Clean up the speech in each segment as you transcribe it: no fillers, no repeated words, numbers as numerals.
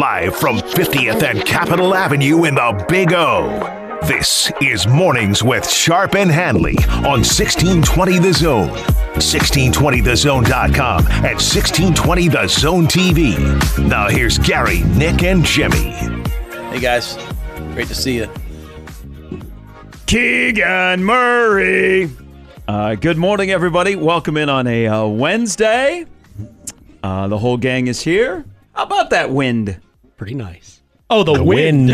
Live from 50th and Capitol Avenue in the Big O. This is Mornings with Sharp and Hanley on 1620 The Zone, 1620thezone.com, and 1620 The Zone TV. Now here's Gary, Nick, and Jimmy. Hey guys, great to see you. Keegan Murray. Good morning, everybody. Welcome in on a Wednesday. The whole gang is here. How about that wind? Pretty nice. Oh, the wind. All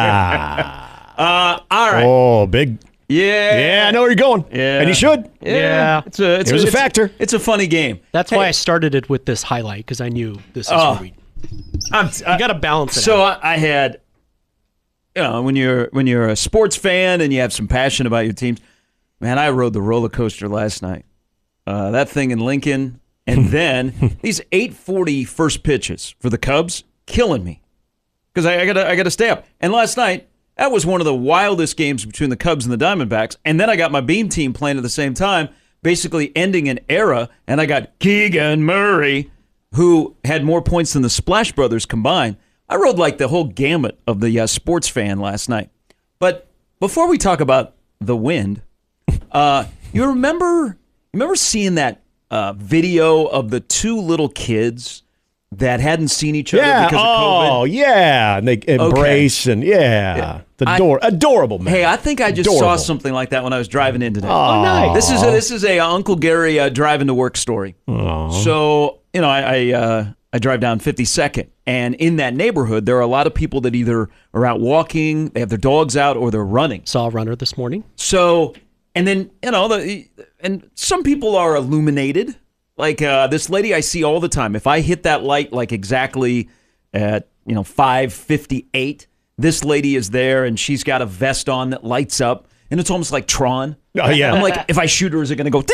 right. Oh, big. Yeah. Yeah, I know where you're going. Yeah. And you should. Yeah. It was a factor. It's a funny game. That's why I started it with this highlight, because I knew this is where we. You got to balance it out. I had, when you're a sports fan and you have some passion about your teams, man, I rode the roller coaster last night. That thing in Lincoln. And then these 8:40 first pitches for the Cubs, killing me. Because I gotta stay up. And last night, that was one of the wildest games between the Cubs and the Diamondbacks. And then I got my Beam team playing at the same time, basically ending an era. And I got Keegan Murray, who had more points than the Splash Brothers combined. I rode like the whole gamut of the sports fan last night. But before we talk about the wind, you remember seeing that video of the two little kids that hadn't seen each other because of COVID? Oh, yeah. And they embrace and adorable, man. Hey, I think I just saw something like that when I was driving in today. Oh, nice. This is a Uncle Gary driving to work story. Oh. So, I drive down 52nd, and in that neighborhood, there are a lot of people that either are out walking, they have their dogs out, or they're running. Saw a runner this morning. So, and then, and some people are illuminated. Like this lady I see all the time. If I hit that light like exactly at 5:58, this lady is there and she's got a vest on that lights up, and it's almost like Tron. Oh yeah. I'm like, if I shoot her, is it going to go?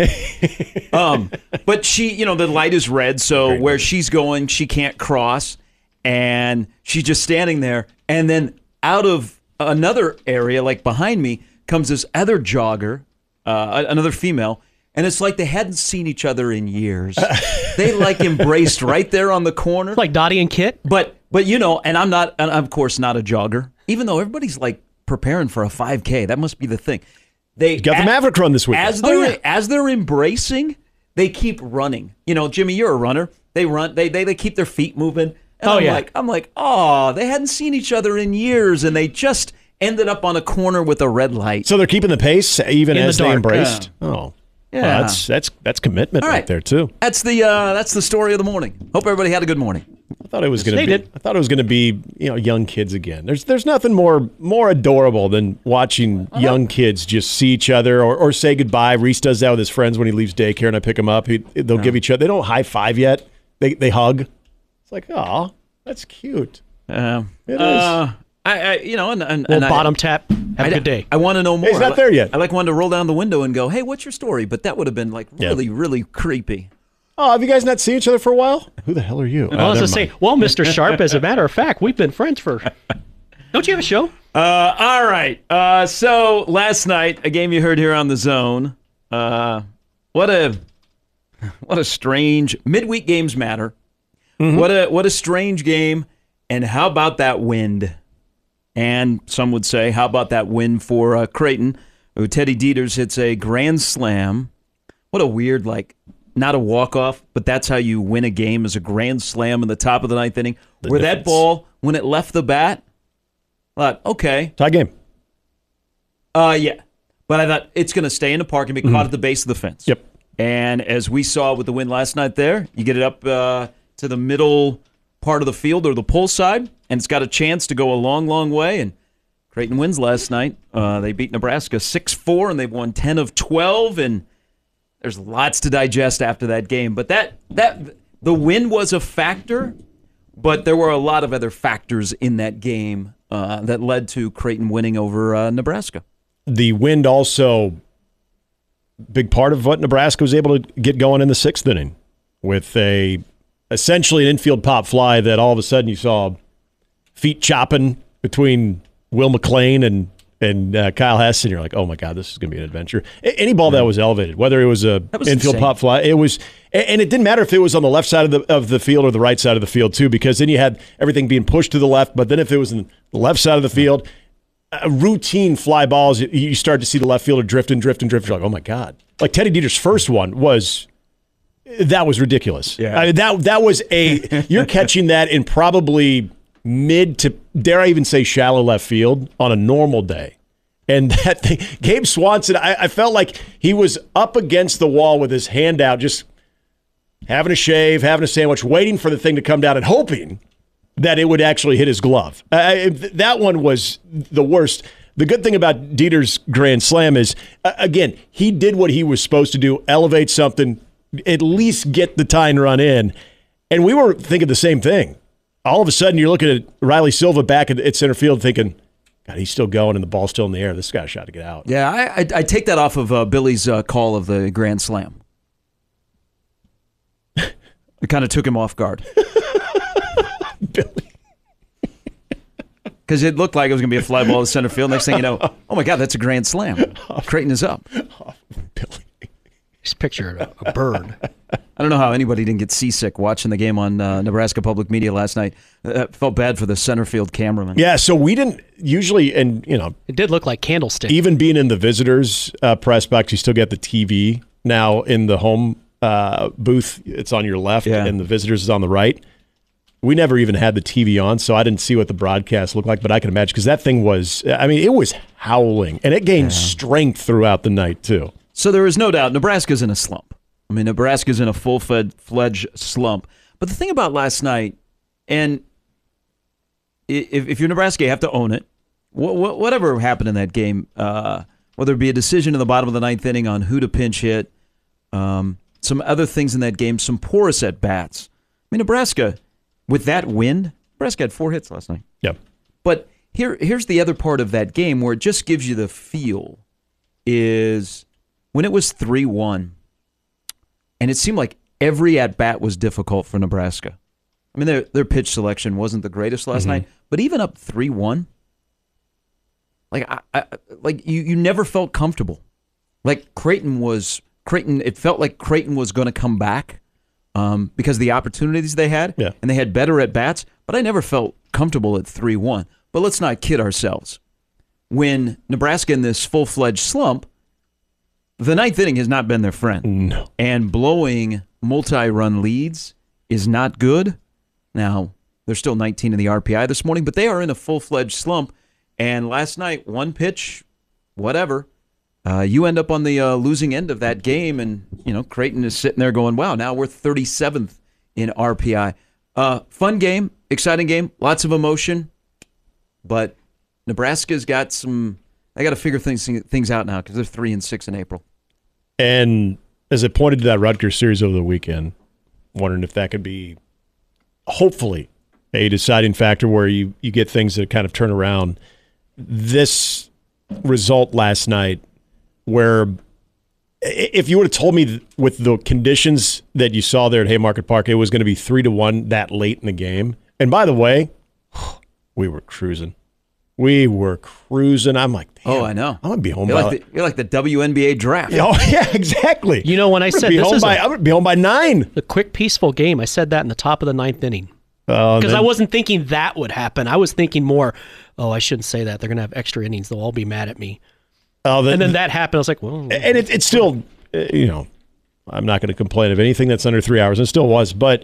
But she, the light is red, so where she's going, she can't cross, and she's just standing there. And then out of another area, like behind me, comes this other jogger, another female. And it's like they hadn't seen each other in years. They like embraced right there on the corner. Like Dottie and Kit? But and I'm of course not a jogger, even though everybody's like preparing for a 5K. That must be the thing. They got the Maverick run this week. As they're embracing, they keep running. Jimmy, you're a runner. They run, they keep their feet moving. And I'm like, they hadn't seen each other in years, and they just ended up on a corner with a red light. So they're keeping the pace even as they embraced? Yeah. Oh. Yeah, that's commitment right there too. That's the story of the morning. Hope everybody had a good morning. I thought it was going to be young kids again. There's nothing more adorable than watching young kids just see each other or say goodbye. Reese does that with his friends when he leaves daycare and I pick him up. They'll give each other. They don't high five yet. They hug. It's like, oh, that's cute. It is. Bottom tap. Have a good day. I want to know more. Hey, he's not there yet. I like wanted to roll down the window and go, hey, what's your story? But that would have been like really, really creepy. Oh, have you guys not seen each other for a while? Who the hell are you? I was going to say, Mr. Sharp, as a matter of fact, we've been friends for... Don't you have a show? All right. So last night, a game you heard here on The Zone. What a strange... Midweek games matter. Mm-hmm. What a strange game. And how about that wind? And some would say, how about that win for Creighton? Teddy Dieters hits a grand slam. What a weird, not a walk-off, but that's how you win a game, is a grand slam in the top of the ninth inning. That ball, when it left the bat, I thought, okay. Tie game. Yeah. But I thought it's going to stay in the park and be caught at the base of the fence. Yep. And as we saw with the win last night there, you get it up to the middle part of the field or the pull side, and it's got a chance to go a long, long way. And Creighton wins last night. They beat Nebraska 6-4, and they've won 10 of 12. And there's lots to digest after that game. But the win was a factor, but there were a lot of other factors in that game that led to Creighton winning over Nebraska. The wind also, big part of what Nebraska was able to get going in the sixth inning with essentially an infield pop fly that all of a sudden you saw feet chopping between Will McLean and And Kyle Heston, you're like, oh my God, this is going to be an adventure. Any ball that was elevated, whether it was a infield pop fly, it was, and it didn't matter if it was on the left side of the field or the right side of the field too, because then you had everything being pushed to the left. But then if it was in the left side of the field, routine fly balls, you start to see the left fielder drift. You're like, oh my God! Like Teddy Dieter's first one was ridiculous. Yeah, that was you're catching that in probably mid to, dare I even say, shallow left field on a normal day. And that thing, Gabe Swanson, I felt like he was up against the wall with his hand out, just having a shave, having a sandwich, waiting for the thing to come down and hoping that it would actually hit his glove. That one was the worst. The good thing about Dieter's grand slam is, again, he did what he was supposed to do, elevate something, at least get the tying run in. And we were thinking the same thing. All of a sudden, you're looking at Riley Silva back at center field thinking, God, he's still going and the ball's still in the air. This guy's shot to get out. Yeah, I take that off of Billy's call of the grand slam. It kind of took him off guard. Billy. Because it looked like it was going to be a fly ball to center field. Next thing you know, oh my God, that's a grand slam. Creighton is up. Billy. Just picture a bird. I don't know how anybody didn't get seasick watching the game on Nebraska Public Media last night. Felt bad for the center field cameraman. Yeah, so we didn't usually, and it did look like candlestick. Even being in the visitors press box, you still get the TV now in the home booth. It's on your left, and the visitors is on the right. We never even had the TV on, so I didn't see what the broadcast looked like, but I can imagine, because that thing was, it was howling, and it gained strength throughout the night, too. So there is no doubt Nebraska's in a slump. Nebraska's in a full-fledged slump. But the thing about last night, and if you're Nebraska, you have to own it. Whatever happened in that game, whether it be a decision in the bottom of the ninth inning on who to pinch hit, some other things in that game, some porous at-bats. Nebraska, with that win, Nebraska had 4 hits last night. Yep. But here's the other part of that game where it just gives you the feel is when it was 3-1, and it seemed like every at-bat was difficult for Nebraska. Their pitch selection wasn't the greatest last night, but even up 3-1, you never felt comfortable. It felt like Creighton was going to come back because of the opportunities they had, and they had better at-bats, but I never felt comfortable at 3-1. But let's not kid ourselves. When Nebraska in this full-fledged slump, the ninth inning has not been their friend. No. And blowing multi-run leads is not good. Now, they're still 19 in the RPI this morning, but they are in a full-fledged slump. And last night, one pitch, whatever, you end up on the losing end of that game, and Creighton is sitting there going, wow, now we're 37th in RPI. Fun game, exciting game, lots of emotion, but Nebraska's got they got to figure things out now because they're 3-6 in April. And as I pointed to that Rutgers series over the weekend, wondering if that could be, hopefully, a deciding factor where you get things that kind of turn around. This result last night, where if you would have told me with the conditions that you saw there at Haymarket Park, it was going to be 3-1 that late in the game. And by the way, we were cruising. I'm like, damn, oh, I know. I'm going to be home you're like the WNBA draft. Oh, yeah, exactly. When I said I'm going to be home by 9. A quick, peaceful game, I said that in the top of the ninth inning. Because I wasn't thinking that would happen. I was thinking more, I shouldn't say that. They're going to have extra innings. They'll all be mad at me. And then that happened. I was like, well. And it's still, I'm not going to complain of anything that's under 3 hours. It still was. But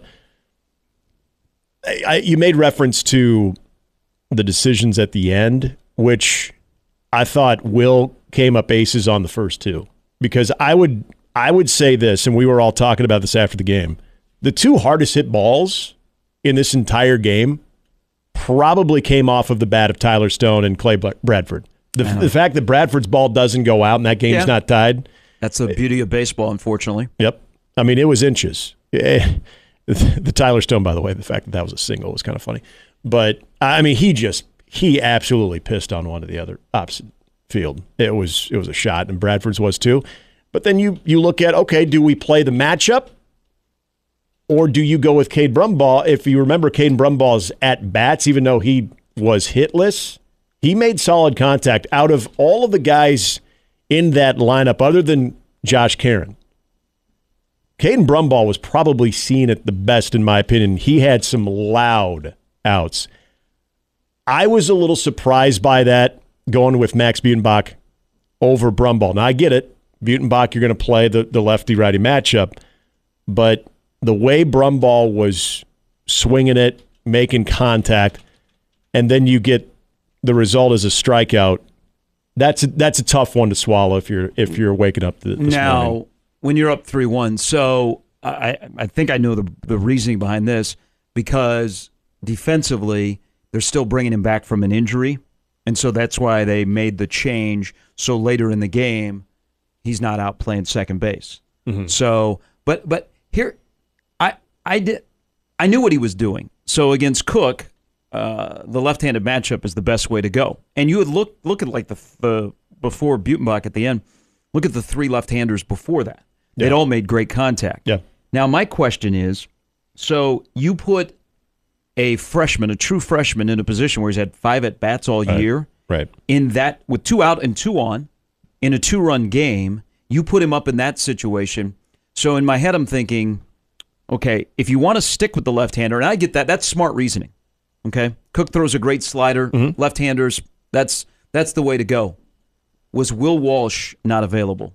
you made reference to the decisions at the end, which I thought Will came up aces on the first two. Because I would say this, and we were all talking about this after the game, the 2 hardest hit balls in this entire game probably came off of the bat of Tyler Stone and Clay Bradford. The fact that Bradford's ball doesn't go out and that game's not tied. That's the beauty of baseball, unfortunately. Yep. It was inches. The Tyler Stone, by the way, the fact that was a single was kind of funny. But, he absolutely pissed on one of the other opposite field. It was a shot, and Bradford's was too. But then you look at, okay, do we play the matchup? Or do you go with Cade Brumbaugh? If you remember Cade Brumbaugh's at-bats, even though he was hitless, He made solid contact out of all of the guys in that lineup other than Josh Caron. Caden Brumball was probably seen at the best, in my opinion. He had some loud outs. I was a little surprised by that, going with Max Butenbach over Brumball. Now, I get it. Butenbach, you're going to play the lefty-righty matchup, but the way Brumball was swinging it, making contact, and then you get the result as a strikeout, that's a tough one to swallow if you're waking up this morning. When you're up 3-1, so I think I know the reasoning behind this, because defensively they're still bringing him back from an injury, and so that's why they made the change. So later in the game, he's not out playing second base. Mm-hmm. So, but here, I knew what he was doing. So against Cook, the left-handed matchup is the best way to go. And you would look at like the before Butenbach at the end. Look at the three left-handers before that. They'd all made great contact. Yeah. Now, my question is, so you put a freshman, a true freshman, in a position where he's had 5 at-bats all year. Right. In that, with 2 out and 2 on, in a 2-run game, you put him up in that situation. So in my head, I'm thinking, okay, if you want to stick with the left-hander, and I get that, that's smart reasoning. Okay? Cook throws a great slider. Mm-hmm. Left-handers, that's the way to go. Was Will Walsh not available?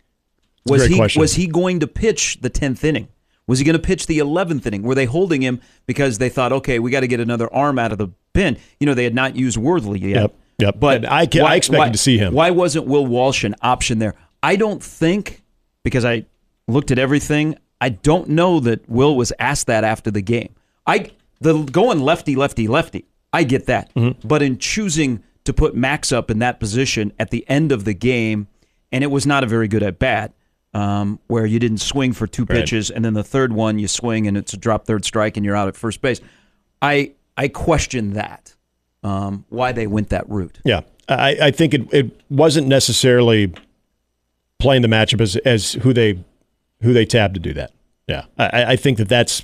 Was he going to pitch the 10th inning? Was he going to pitch the 11th inning? Were they holding him because they thought, okay, we got to get another arm out of the pen? You know, they had not used Worthley yet. Yep. But I expected to see him. Why wasn't Will Walsh an option there? I don't think, because I looked at everything, I don't know that Will was asked that after the game. Going lefty, I get that. Mm-hmm. But in choosing to put Max up in that position at the end of the game, and it was not a very good at-bat, where you didn't swing for 2 pitches, and then the third one you swing and it's a drop third strike and you're out at first base. I question that, why they went that route. Yeah, I think it wasn't necessarily playing the matchup as who they tabbed to do that. Yeah, I think that's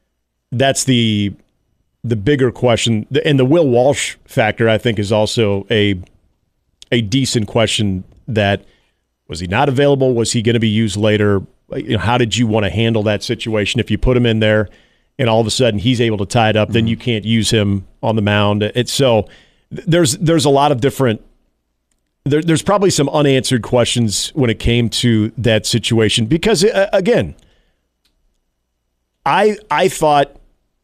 the bigger question, and the Will Walsh factor I think is also a decent question. That was he not available? Was he going to be used later? How did you want to handle that situation if you put him in there and all of a sudden he's able to tie it up? Mm-hmm. Then you can't use him on the mound. There's a lot of different. There's probably some unanswered questions when it came to that situation because again, I thought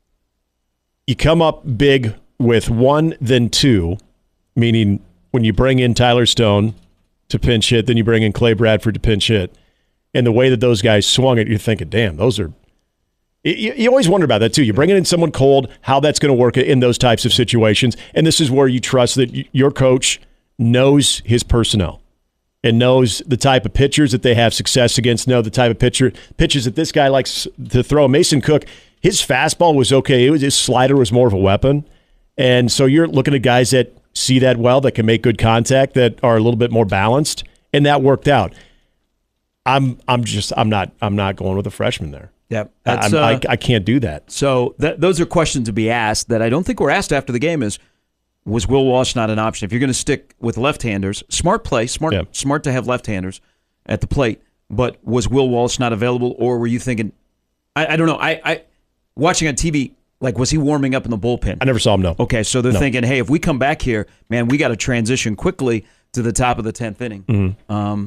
you come up big with 1, then 2, meaning when you bring in Tyler Stone to pinch hit, then you bring in Clay Bradford to pinch hit, and the way that those guys swung it, you're thinking, damn, those are. You always wonder about that too. You're bringing in someone cold, how that's going to work in those types of situations, and this is where you trust that your coach knows his personnel and knows the type of pitchers that they have success against, know the type of pitches that this guy likes to throw. Mason Cook, his fastball was okay. His slider was more of a weapon. And so you're looking at guys that see that well, that can make good contact, that are a little bit more balanced, and that worked out. I'm not going with a freshman there. Yeah, I can't do that. So those are questions to be asked that I don't think were asked after the game. Was Will Walsh not an option? If you're going to stick with left-handers, smart play, smart to have left-handers at the plate. But was Will Walsh not available, or were you thinking? I don't know. I watching on TV. Like, was he warming up in the bullpen? I never saw him, no. Okay, so they're thinking, hey, if we come back here, man, we got to transition quickly to the top of the 10th inning. Mm-hmm.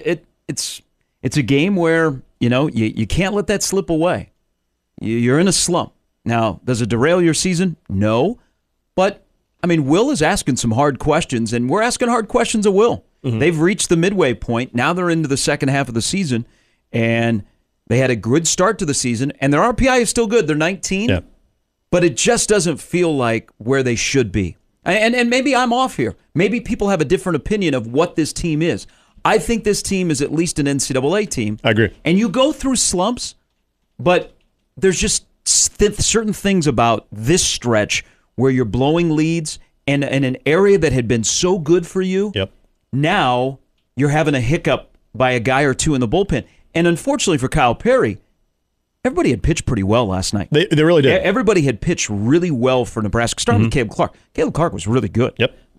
It's a game where, you can't let that slip away. You're in a slump. Now, does it derail your season? No. But, Will is asking some hard questions, and we're asking hard questions of Will. Mm-hmm. They've reached the midway point. Now they're into the second half of the season, and they had a good start to the season, and their RPI is still good. They're 19. Yeah. But it just doesn't feel like where they should be. And maybe I'm off here. Maybe people have a different opinion of what this team is. I think this team is at least an NCAA team. I agree. And you go through slumps, but there's just certain things about this stretch where you're blowing leads and in an area that had been so good for you. Yep. Now you're having a hiccup by a guy or two in the bullpen. And unfortunately for Kyle Perry, everybody had pitched pretty well last night. They really did. Everybody had pitched really well for Nebraska, starting with Caleb Clark. Caleb Clark was really good. Yep.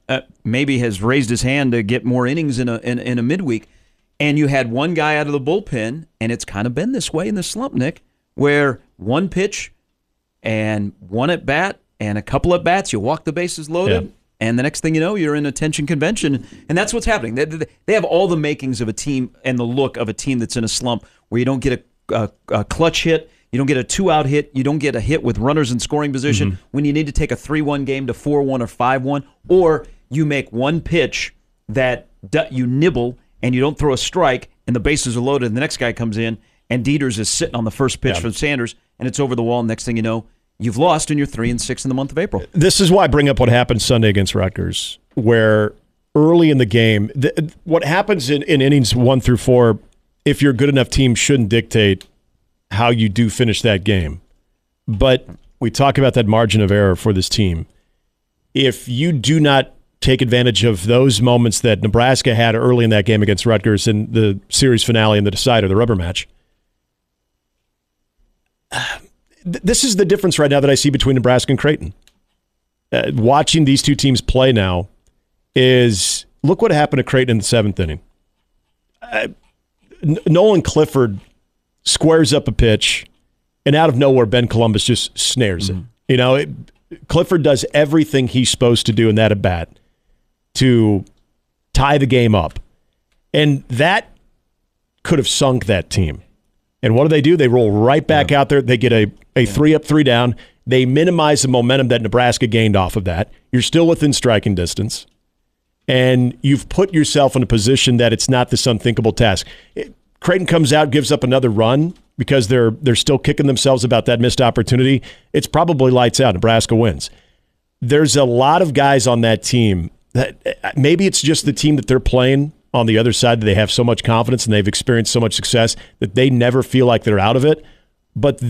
maybe has raised his hand to get more innings in a midweek, and you had one guy out of the bullpen, and it's kind of been this way in the slump, Nick, where one pitch and one at bat and a couple at bats, you walk the bases loaded, and the next thing you know, you're in attention convention, and that's what's happening. They have all the makings of a team and the look of a team that's in a slump where you don't get a clutch hit, you don't get a 2-out hit, you don't get a hit with runners in scoring position when you need to take a 3-1 game to 4-1 or 5-1, or you make one pitch that you nibble and you don't throw a strike and the bases are loaded and the next guy comes in and Dieters is sitting on the first pitch from Sanders and it's over the wall. Next thing you know, you've lost and you're 3-6 in the month of April. This is why I bring up what happened Sunday against Rutgers, where early in the game, what happens in innings 1 through 4, if you're a good enough team, shouldn't dictate how you do finish that game. But we talk about that margin of error for this team. If you do not take advantage of those moments that Nebraska had early in that game against Rutgers in the series finale and the decider, the rubber match, this is the difference right now that I see between Nebraska and Creighton. Watching these two teams play now is, look what happened to Creighton in the 7th inning. Nolan Clifford squares up a pitch, and out of nowhere, Ben Columbus just snares it. Clifford does everything he's supposed to do in that at-bat to tie the game up. And that could have sunk that team. And what do? They roll right back out there. They get a 3-up, 3-down. They minimize the momentum that Nebraska gained off of that. You're still within striking distance. And you've put yourself in a position that it's not this unthinkable task. Creighton comes out, gives up another run because they're still kicking themselves about that missed opportunity. It's probably lights out. Nebraska wins. There's a lot of guys on that team that maybe it's just the team that they're playing on the other side that they have so much confidence and they've experienced so much success that they never feel like they're out of it. But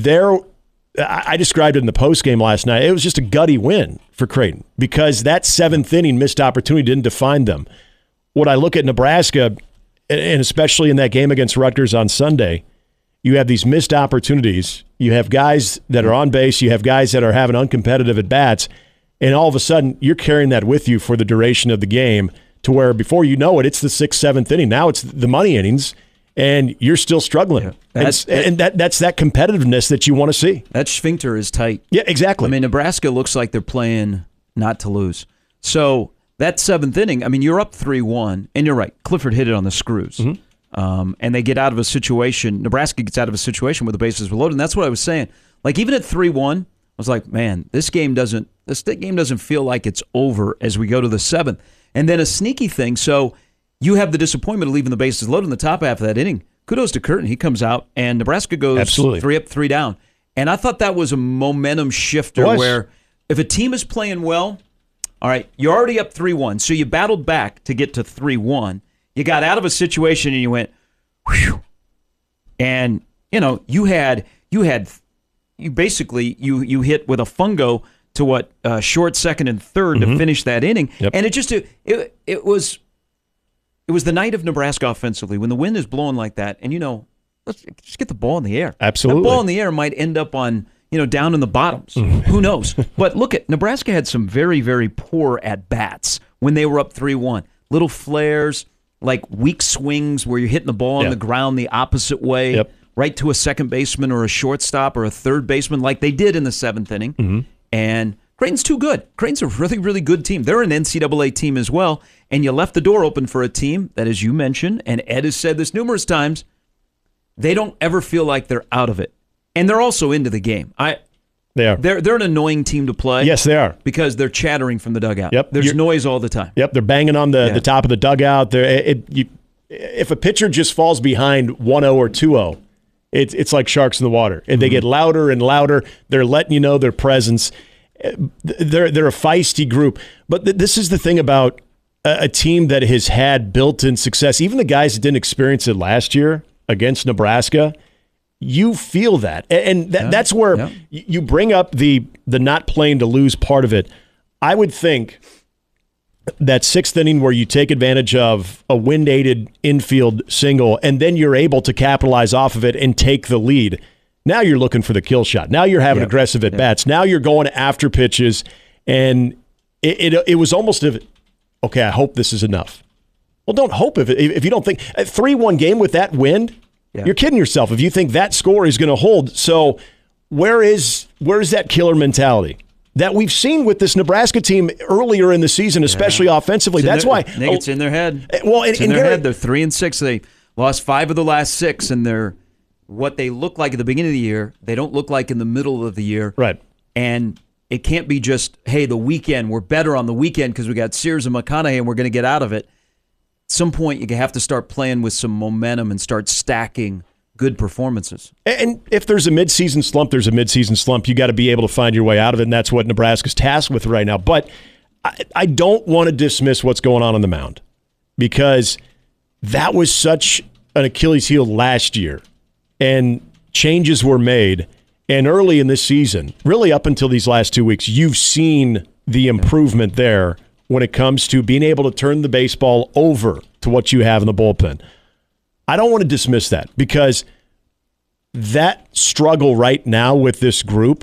I described it in the postgame last night. It was just a gutty win for Creighton because that 7th inning missed opportunity didn't define them. When I look at Nebraska, and especially in that game against Rutgers on Sunday, you have these missed opportunities. You have guys that are on base. You have guys that are having uncompetitive at-bats. And all of a sudden, you're carrying that with you for the duration of the game to where before you know it, it's the 6th, 7th inning. Now it's the money innings, and you're still struggling. Yeah. That's that competitiveness that you want to see. That sphincter is tight. Yeah, exactly. I mean, Nebraska looks like they're playing not to lose. So that 7th inning, I mean, you're up 3-1, and you're right. Clifford hit it on the screws. And they get out of a situation. Nebraska gets out of a situation where the bases were loaded, and that's what I was saying. Like, even at 3-1, I was like, man, this game doesn't feel like it's over as we go to the 7th. And then a sneaky thing, so you have the disappointment of leaving the bases loaded in the top half of that inning. Kudos to Curtin. He comes out, and Nebraska goes 3 up, 3 down. And I thought that was a momentum shifter where if a team is playing well, all right, you're already up 3-1, so you battled back to get to 3-1. You got out of a situation and you went, whew. And, you basically hit with a fungo to what short, second, and third to finish that inning. Yep. And it was the night of Nebraska offensively when the wind is blowing like that, and let's just get the ball in the air. Absolutely, the ball in the air might end up on down in the bottoms. Who knows? But look at Nebraska had some very, very poor at bats when they were up 3-1. Little flares, like weak swings where you're hitting the ball on the ground the opposite way, right to a second baseman or a shortstop or a third baseman, like they did in the 7th inning. And Creighton's too good. Creighton's a really, really good team. They're an NCAA team as well. And you left the door open for a team that, as you mentioned, and Ed has said this numerous times, they don't ever feel like they're out of it. And they're also into the game. They are. They're an annoying team to play. Yes, they are. Because they're chattering from the dugout. Yep. There's noise all the time. Yep, they're banging on the top of the dugout. If a pitcher just falls behind 1-0 or 2-0, it's like sharks in the water. And they get louder and louder. They're letting you know their presence. They're a feisty group. But this is the thing about a team that has had built-in success. Even the guys that didn't experience it last year against Nebraska, you feel that. And that's where you bring up the not playing to lose part of it. I would think that 6th inning where you take advantage of a wind-aided infield single and then you're able to capitalize off of it and take the lead. Now you're looking for the kill shot. Now you're having aggressive at-bats. Now you're going after pitches. And it was almost okay, I hope this is enough. Well, don't hope if you don't think a 3-1 game with that wind, you're kidding yourself if you think that score is going to hold. So where is that killer mentality that we've seen with this Nebraska team earlier in the season, especially offensively? That's why it's in their head. Well, it's in their head. They're 3-6. They lost 5 of the last 6, and they're what they look like at the beginning of the year. They don't look like in the middle of the year. Right. And it can't be just, hey, the weekend, we're better on the weekend because we got Sears and McConaughey and we're going to get out of it. At some point, you have to start playing with some momentum and start stacking good performances. And if there's a midseason slump, there's a midseason slump. You got to be able to find your way out of it, and that's what Nebraska's tasked with right now. But I don't want to dismiss what's going on the mound because that was such an Achilles heel last year, and changes were made. And early in this season, really up until these last 2 weeks, you've seen the improvement there when it comes to being able to turn the baseball over to what you have in the bullpen. I don't want to dismiss that because that struggle right now with this group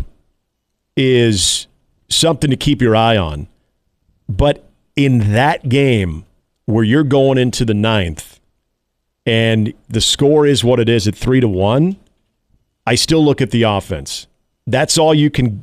is something to keep your eye on. But in that game where you're going into the 9th and the score is what it is at 3-1, I still look at the offense. That's all you can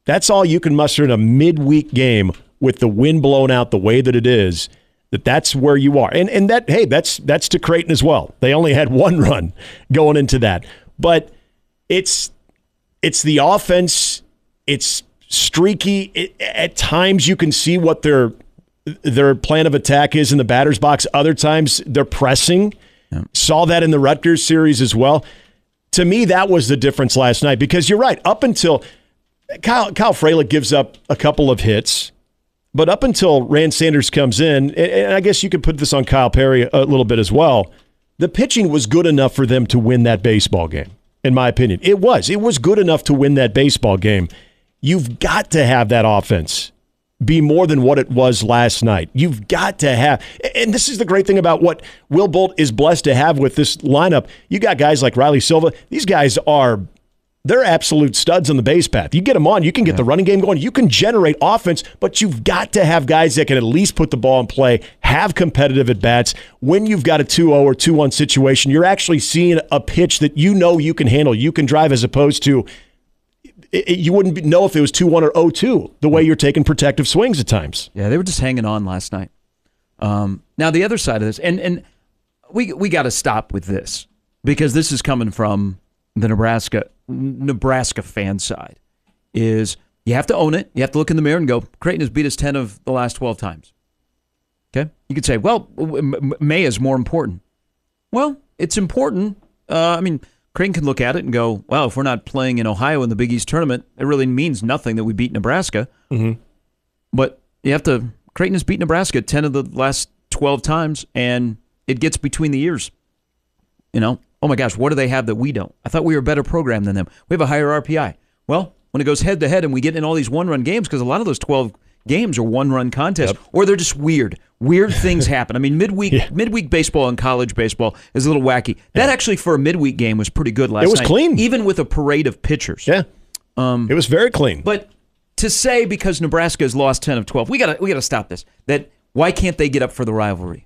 muster in a midweek game with the wind blown out the way that it is. That's where you are. And that, hey, that's to Creighton as well. They only had 1 run going into that. But it's the offense. It's streaky. At times you can see what their plan of attack is in the batter's box. Other times they're pressing. Yeah. Saw that in the Rutgers series as well. To me, that was the difference last night because you're right. Up until Kyle Frelick gives up a couple of hits, but up until Rand Sanders comes in, and I guess you could put this on Kyle Perry a little bit as well, the pitching was good enough for them to win that baseball game, in my opinion. It was good enough to win that baseball game. You've got to have that offense be more than what it was last night. You've got to have, and this is the great thing about what Will Bolt is blessed to have with this lineup. You got guys like Riley Silva. These guys they're absolute studs on the base path. You get them on, you can get the running game going, you can generate offense, but you've got to have guys that can at least put the ball in play, have competitive at-bats. When you've got a 2-0 or 2-1 situation, you're actually seeing a pitch that you know you can handle, you can drive, as opposed to you wouldn't know if it was 2-1 or 0-2, the way you're taking protective swings at times. Yeah, they were just hanging on last night. Now, the other side of this, and we got to stop with this, because this is coming from the Nebraska fan side, is you have to own it. You have to look in the mirror and go, Creighton has beat us 10 of the last 12 times. Okay? You could say, well, May is more important. Well, it's important. Creighton can look at it and go, well, if we're not playing in Ohio in the Big East tournament, it really means nothing that we beat Nebraska. Mm-hmm. But Creighton has beat Nebraska 10 of the last 12 times, and it gets between the ears. Oh my gosh, what do they have that we don't? I thought we were a better program than them. We have a higher RPI. Well, when it goes head-to-head and we get in all these one-run games, because a lot of those 12 games are one-run contests, or they're just weird. Weird things happen. I mean, midweek baseball and college baseball is a little wacky. That actually, for a midweek game, was pretty good last night. It was clean. Even with a parade of pitchers. Yeah. It was very clean. But to say because Nebraska has lost 10 of 12, we gotta stop this. That why can't they get up for the rivalry?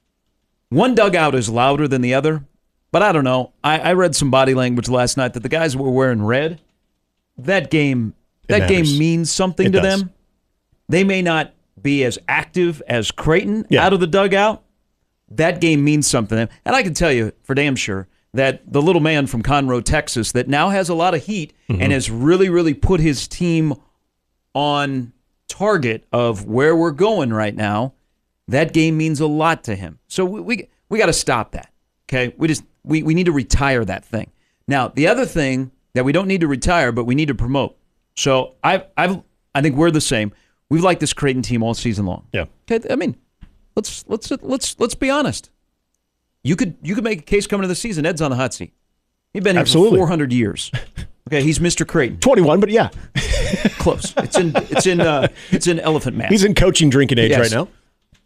One dugout is louder than the other, but I don't know. I read some body language last night that the guys were wearing red. That game means something to them. They may not be as active as Creighton out of the dugout. That game means something to them. And I can tell you for damn sure that the little man from Conroe, Texas, that now has a lot of heat and has really, really put his team on target of where we're going right now, that game means a lot to him. So we got to stop that. Okay? We need to retire that thing. Now, the other thing that we don't need to retire, but we need to promote. So I think we're the same. We've liked this Creighton team all season long. Yeah. Okay. I mean, let's be honest. You could make a case coming to the season. Ed's on the hot seat. He's been here for 400 years. Okay, he's Mr. Creighton. 21, but yeah, close. It's in elephant math. He's in coaching drinking age right now.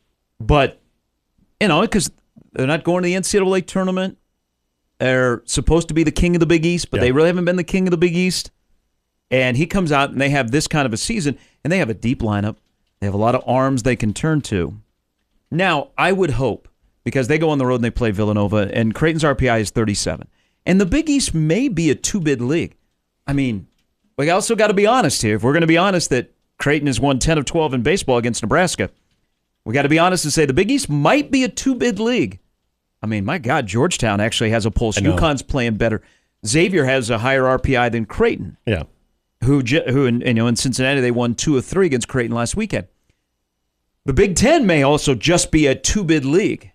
But because they're not going to the NCAA tournament. They're supposed to be the king of the Big East, but they really haven't been the king of the Big East. And he comes out and they have this kind of a season, and they have a deep lineup. They have a lot of arms they can turn to. Now, I would hope, because they go on the road and they play Villanova, and Creighton's RPI is 37. And the Big East may be a two-bid league. I mean, we also got to be honest here. If we're going to be honest that Creighton has won 10 of 12 in baseball against Nebraska, we got to be honest and say the Big East might be a two-bid league. I mean, my God, Georgetown actually has a pulse. UConn's playing better. Xavier has a higher RPI than Creighton. Yeah. Who in Cincinnati, they won 2 of 3 against Creighton last weekend. The Big Ten may also just be a two-bid league.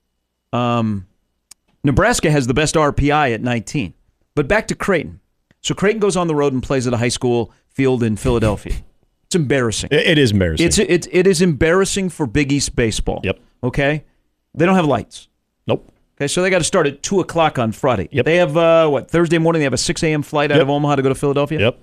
Nebraska has the best RPI at 19. But back to Creighton. So Creighton goes on the road and plays at a high school field in Philadelphia. It's embarrassing. It is embarrassing. It is embarrassing for Big East baseball. Yep. Okay? They don't have lights. Nope. Okay, so they got to start at 2 o'clock on Friday. Yep. They have, Thursday morning they have a 6 a.m. flight out of Omaha to go to Philadelphia? Yep.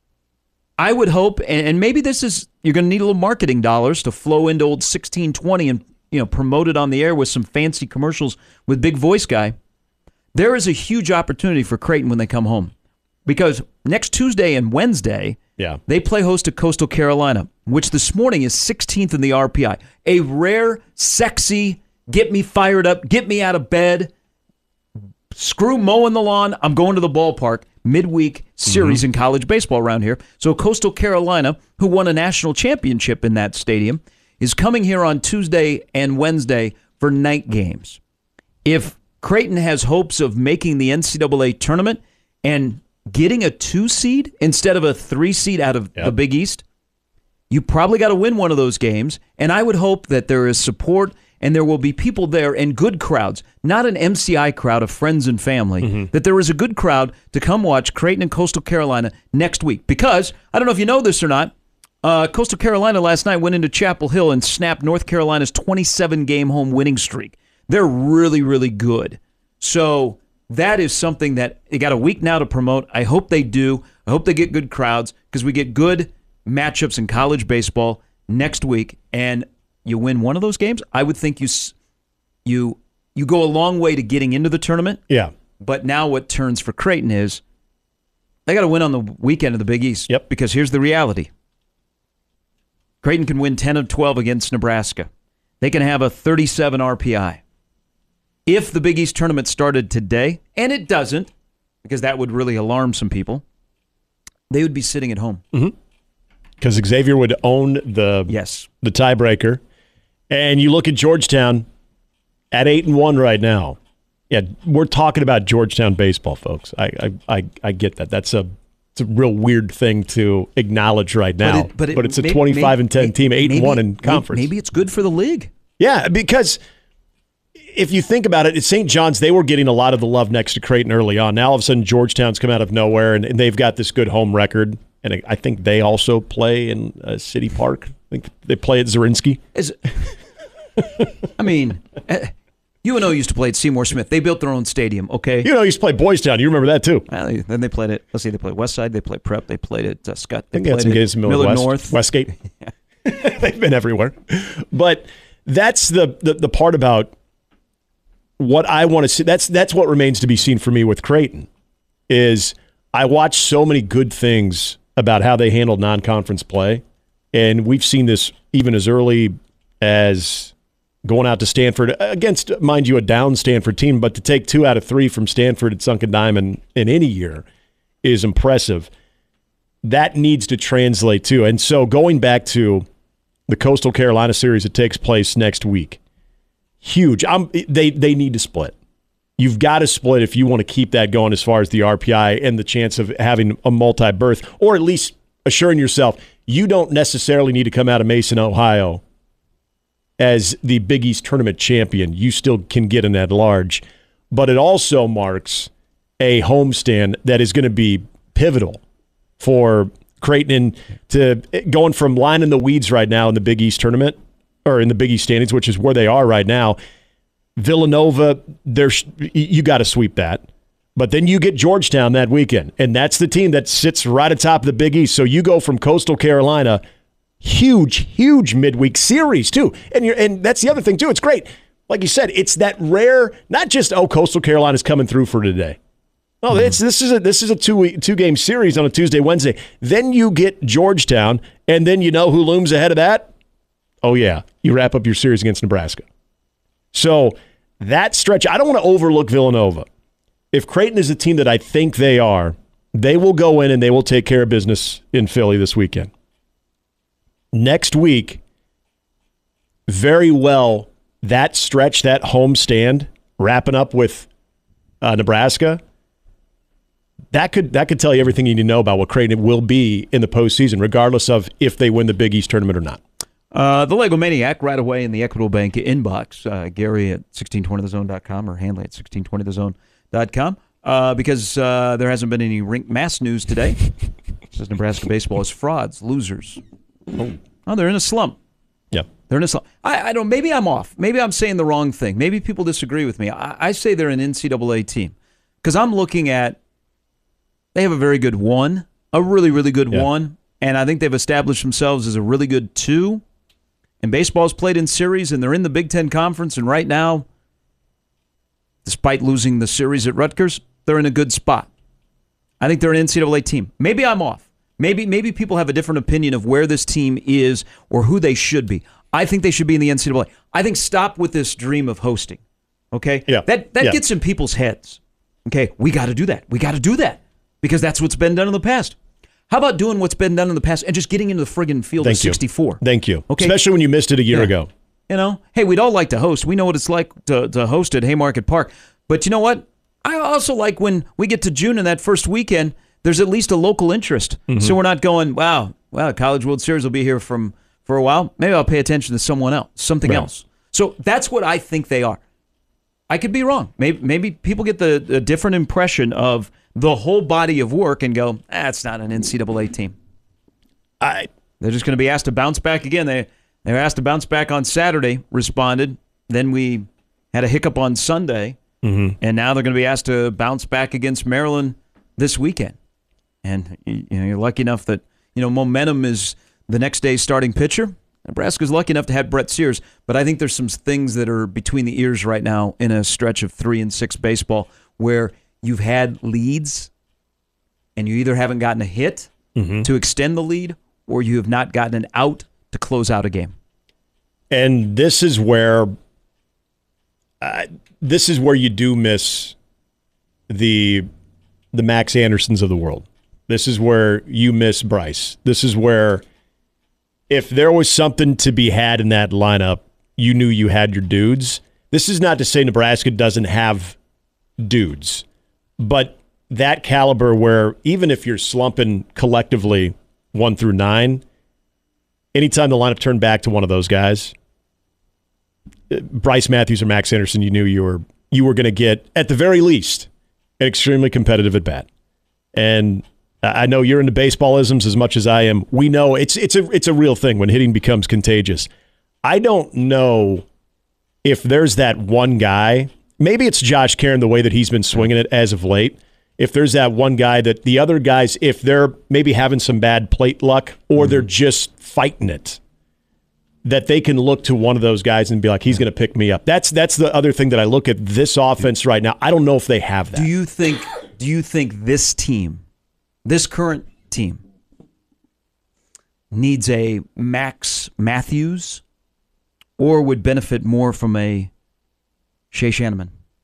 I would hope, and maybe this is, you're going to need a little marketing dollars to flow into old 1620 and promote it on the air with some fancy commercials with Big Voice Guy. There is a huge opportunity for Creighton when they come home. Because next Tuesday and Wednesday, they play host to Coastal Carolina, which this morning is 16th in the RPI. A rare, sexy, get me fired up, get me out of bed, screw mowing the lawn, I'm going to the ballpark, midweek series in college baseball around here. So Coastal Carolina, who won a national championship in that stadium, is coming here on Tuesday and Wednesday for night games. If Creighton has hopes of making the NCAA tournament and getting a 2 seed instead of a 3 seed out of the Big East, you probably got to win one of those games. And I would hope that there is support and there will be people there and good crowds, not an MCI crowd of friends and family, that there is a good crowd to come watch Creighton and Coastal Carolina next week. Because, I don't know if you know this or not, Coastal Carolina last night went into Chapel Hill and snapped North Carolina's 27-game home winning streak. They're really, really good. So that is something that they got a week now to promote. I hope they do. I hope they get good crowds because we get good matchups in college baseball next week. And you win one of those games, I would think you go a long way to getting into the tournament. Yeah. But now what turns for Creighton is they got to win on the weekend of the Big East. Yep. Because here's the reality. Creighton can win 10 of 12 against Nebraska. They can have a 37 RPI. If the Big East tournament started today, and it doesn't, because that would really alarm some people, they would be sitting at home. Because Xavier would own the tiebreaker. And you look at Georgetown at 8-1 right now. Yeah, we're talking about Georgetown baseball, folks. I get that. It's a real weird thing to acknowledge right now. But it's a 25-10 team, 8-1 in conference. Maybe it's good for the league. Yeah, because if you think about it, at St. John's, they were getting a lot of the love next to Creighton early on. Now all of a sudden, Georgetown's come out of nowhere, and they've got this good home record. And I think they also play in City Park. I think they play at Zarinsky. I mean, UNO used to play at Seymour Smith. They built their own stadium, okay? UNO used to play Boys Town. You remember that, too. Well, then they played at, let's see, they played Westside. They played Prep. They played at Scott. They played at Miller North. Westgate. They've been everywhere. But that's the part about what I want to see. That's what remains to be seen for me with Creighton is I watch so many good things about how they handled non-conference play, and we've seen this even as early as going out to Stanford against, mind you, a down Stanford team, but to take 2 out of 3 from Stanford at Sunken Diamond in any year is impressive. That needs to translate too. And so going back to the Coastal Carolina series that takes place next week, huge. They need to split. You've got to split if you want to keep that going as far as the RPI and the chance of having a multi-berth, or at least assuring yourself you don't necessarily need to come out of Mason, Ohio as the Big East tournament champion. You still can get in at large. But it also marks a homestand that is going to be pivotal for Creighton to going from line in the weeds right now in the Big East tournament, or in the Big East standings, which is where they are right now. Villanova, you got to sweep that. But then you get Georgetown that weekend, and that's the team that sits right atop the Big East. So you go from Coastal Carolina, huge midweek series too. And that's the other thing too. It's great. Like you said, it's that rare, not just, Coastal Carolina's coming through for today. No, this is a 2-game series on a Tuesday, Wednesday. Then you get Georgetown, and then you know who looms ahead of that? Oh, yeah. You wrap up your series against Nebraska. So that stretch, I don't want to overlook Villanova. If Creighton is a team that I think they are, they will go in and they will take care of business in Philly this weekend. Next week, very well, that stretch, that home stand, wrapping up with Nebraska, that could tell you everything you need to know about what Creighton will be in the postseason, regardless of if they win the Big East tournament or not. The Lego Maniac right away in the Equitable Bank inbox. Gary at 1620thezone.com or Handley at 1620thezone.com. Because there hasn't been any rink mass news today. It says Nebraska baseball is frauds, losers. Oh, they're in a slump. Yeah. They're in a slump. I don't. Maybe I'm off. Maybe I'm saying the wrong thing. Maybe people disagree with me. I say they're an NCAA team because I'm looking at they have a very good one, a really, really good one, and I think they've established themselves as a really good two. And baseball's played in series, and they're in the Big Ten Conference, and right now, despite losing the series at Rutgers, they're in a good spot. I think they're an NCAA team. Maybe I'm off. Maybe people have a different opinion of where this team is or who they should be. I think they should be in the NCAA. I think stop with this dream of hosting. Okay? Yeah. That gets in people's heads. Okay? We got to do that. We got to do that because that's what's been done in the past. How about doing what's been done in the past and just getting into the friggin' field of 64? Thank you. Okay? Especially when you missed it a year ago. You know, hey, we'd all like to host. We know what it's like to host at Haymarket Park. But you know what? I also like when we get to June and that first weekend, there's at least a local interest. Mm-hmm. So we're not going, wow, College World Series will be here for a while. Maybe I'll pay attention to someone else, something else. So that's what I think they are. I could be wrong. Maybe people get the different impression of the whole body of work and go, it's not an NCAA team. They're just going to be asked to bounce back again. They were asked to bounce back on Saturday, responded. Then we had a hiccup on Sunday, and now they're going to be asked to bounce back against Maryland this weekend. And you're lucky enough that momentum is the next day's starting pitcher. Nebraska's lucky enough to have Brett Sears, but I think there's some things that are between the ears right now in a stretch of 3-6 baseball where you've had leads and you either haven't gotten a hit to extend the lead or you have not gotten an out to close out a game. And this is where you do miss the Max Andersons of the world. This is where you miss Bryce. This is where if there was something to be had in that lineup, you knew you had your dudes. This is not to say Nebraska doesn't have dudes, but that caliber where even if you're slumping collectively 1 through 9, anytime the lineup turned back to one of those guys, Bryce Matthews or Max Anderson, you knew you were going to get, at the very least, an extremely competitive at bat. And I know you're into baseballisms as much as I am. We know it's a real thing when hitting becomes contagious. I don't know if there's that one guy. Maybe it's Josh Caron, the way that he's been swinging it as of late. If there's that one guy that the other guys, if they're maybe having some bad plate luck or they're just fighting it, that they can look to one of those guys and be like, he's going to pick me up. That's the other thing that I look at this offense right now. I don't know if they have that. Do you think this team, this current team, needs a Max Matthews or would benefit more from a Shea Shanneman?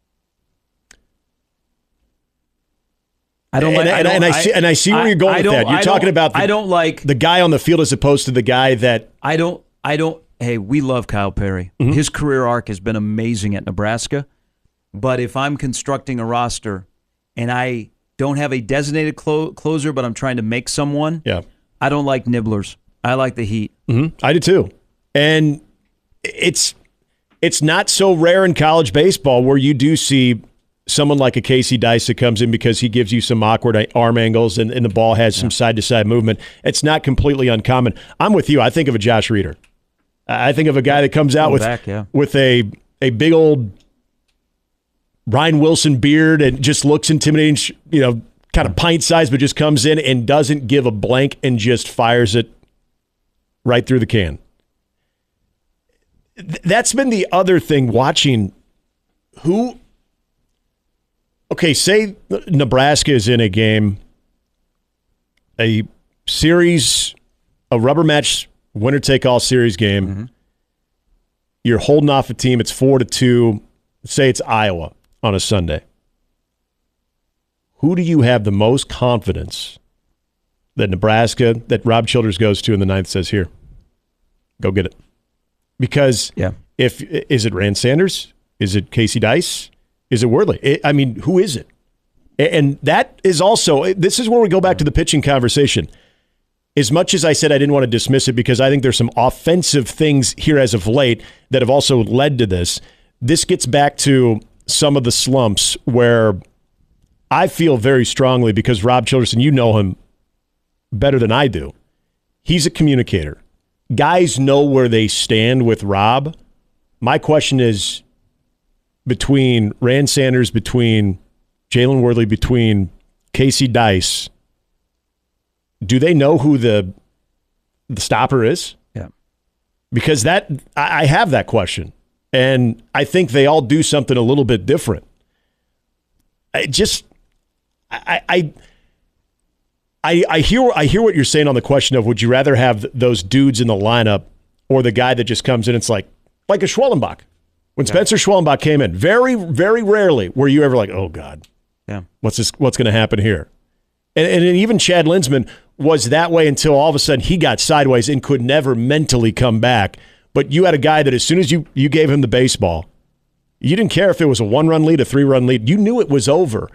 I see where you're going with that. You're talking about the guy on the field as opposed to the guy that Hey, we love Kyle Perry. Mm-hmm. His career arc has been amazing at Nebraska. But if I'm constructing a roster and I don't have a designated closer, but I'm trying to make someone, I don't like nibblers. I like the heat. Mm-hmm. I do too. And it's not so rare in college baseball where you do see someone like a Casey Dice that comes in because he gives you some awkward arm angles and the ball has some side-to-side movement. It's not completely uncommon. I'm with you. I think of a Josh Reeder. I think of a guy that comes out with a big old Ryan Wilson beard and just looks intimidating, kind of pint size, but just comes in and doesn't give a blank and just fires it right through the can. That's been the other thing watching say Nebraska is in a game, a series, a rubber match, winner-take-all series game, You're holding off a team. It's 4-2. Say it's Iowa on a Sunday. Who do you have the most confidence that Nebraska, that Rob Childers goes to in the ninth, says, here, go get it? Because is it Rand Sanders? Is it Casey Dice? Is it Wordley? Who is it? And that is also, this is where we go back to the pitching conversation. As much as I said I didn't want to dismiss it because I think there's some offensive things here as of late that have also led to this, this gets back to some of the slumps where I feel very strongly, because Rob Childers, you know him better than I do, he's a communicator. Guys know where they stand with Rob. My question is, between Rand Sanders, between Jalen Wordley, between Casey Dice, do they know who the stopper is? Yeah. Because that I have that question, and I think they all do something a little bit different. I hear what you're saying on the question of, would you rather have those dudes in the lineup or the guy that just comes in? It's like a Schwellenbach. When Spencer Schwellenbach came in, very, very rarely were you ever like, oh God, what's going to happen here? And even Chad Linsman was that way until all of a sudden he got sideways and could never mentally come back. But you had a guy that as soon as you gave him the baseball, you didn't care if it was a 1-run lead, a 3-run lead. You knew it was over.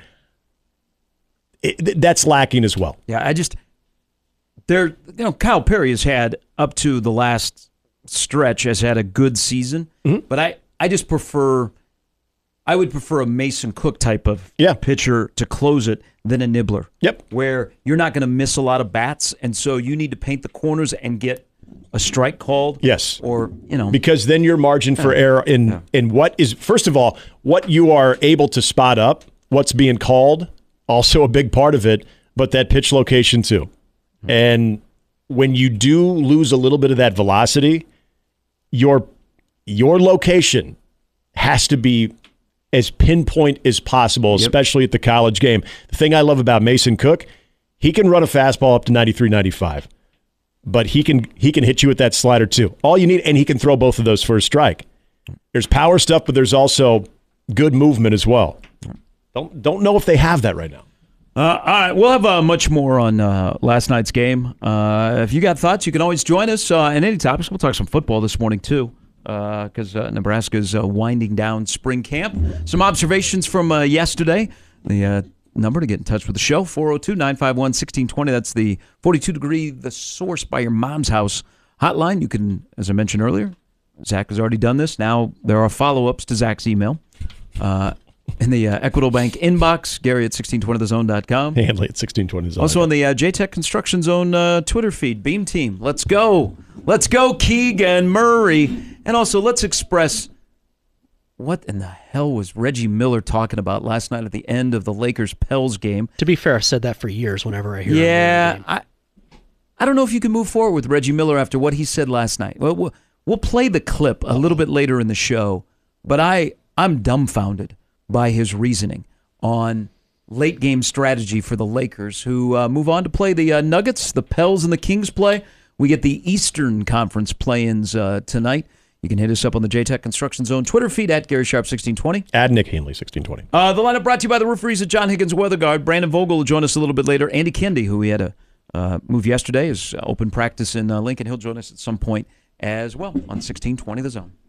That's lacking as well. Yeah, Kyle Perry has had, up to the last stretch, has had a good season. Mm-hmm. But I would prefer a Mason Cook type of pitcher to close it than a Nibbler. Yep. Where you're not going to miss a lot of bats, and so you need to paint the corners and get a strike called. Yes. Or, because then your margin for error in what is, first of all, what you are able to spot up, what's being called, also a big part of it, but that pitch location too. Mm-hmm. And when you do lose a little bit of that velocity, your location has to be as pinpoint as possible, especially at the college game. The thing I love about Mason Cook, he can run a fastball up to 93, 95, but he can hit you with that slider too. All you need, and he can throw both of those for a strike. There's power stuff, but there's also good movement as well. Don't know if they have that right now. All right, we'll have much more on last night's game. If you got thoughts, you can always join us on any topics. We'll talk some football this morning too, because Nebraska's winding down spring camp. Some observations from yesterday. The number to get in touch with the show, 402-951-1620. That's the 42-degree The Source by your mom's house hotline. You can, as I mentioned earlier, Zach has already done this. Now there are follow-ups to Zach's email. In the Equitable Bank inbox, Gary at 1620thezone.com. Handley at 1620thezone. Also on the JTech Construction Zone Twitter feed, Beam Team. Let's go. Let's go, Keegan Murray. And also, let's express what in the hell was Reggie Miller talking about last night at the end of the Lakers-Pels game. To be fair, I've said that for years whenever I hear it. Yeah, I don't know if you can move forward with Reggie Miller after what he said last night. Well, we'll play the clip a little bit later in the show, but I'm dumbfounded by his reasoning on late game strategy for the Lakers, who move on to play the Nuggets. The Pels and the Kings play. We get the Eastern Conference play-ins tonight. You can hit us up on the JTech Construction Zone Twitter feed at Gary Sharp 1620. At Nick Handley 1620. The lineup brought to you by the Rooferys at John Higgins Weather Guard. Brandon Vogel will join us a little bit later. Andy Kendi, who we had a move yesterday, is open practice in Lincoln. He'll join us at some point as well on 1620 The Zone.